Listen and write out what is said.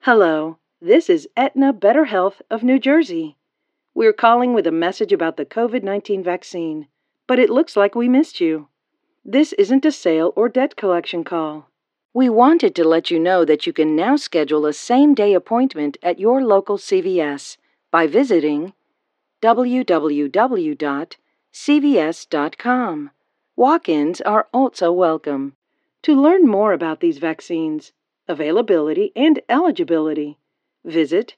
Hello, this is Aetna Better Health of New Jersey. We're calling with a message about the COVID-19 vaccine, but it looks like we missed you. This isn't a sale or debt collection call. We wanted to let you know that you can now schedule a same-day appointment at your local CVS by visiting www.cvs.com. Walk-ins are also welcome. To learn more about these vaccines, availability, and eligibility, visit